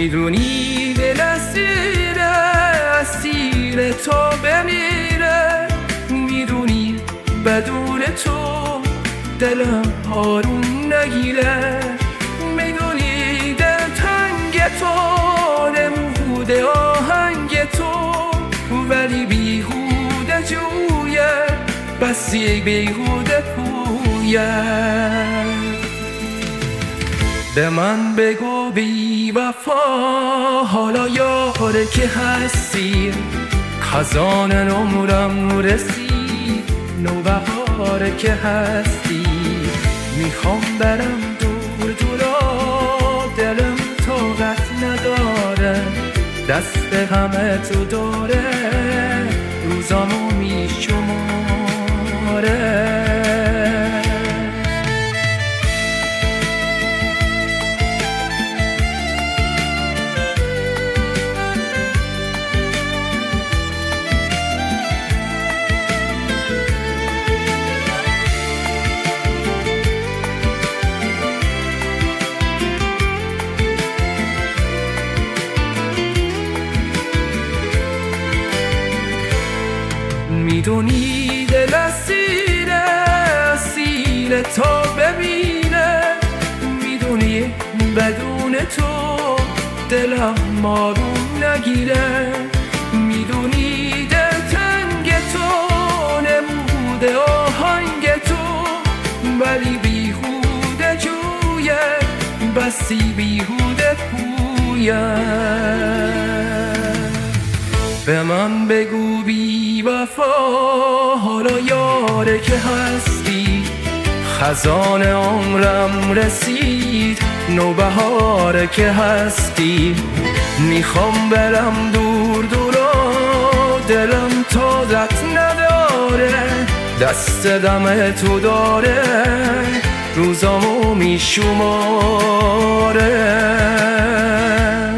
میدونی دل اسیر تا بمیره، میدونی بدون تو دلم آروم نگیره، میدونی دل تنگ تو نموده آهنگ تو، ولی بیهوده جویه بسی بیهوده پویه. به من بگو بی وفا حالا یاره که هستی، خزان عمرم رسید نوبهاره که هستی، میخوام برم دور دورا دلم طاقت نداره، دست همه تو داره روزامو میشماره. میدونی دل اسیر تا ببینه، میدونی بدون تو دلم آروم نگیره، میدونی دل تنگ تو نموده آهنگ تو، ولی بیهوده جویه بسی بیهوده پویه. به من بگو بی وفا حالا یاره که هستی، خزان عمرم رسید نوبهاره که هستی، میخوام برم دور دورا دلم طاقت نداره، دست دم تو داره روزامو میشماره.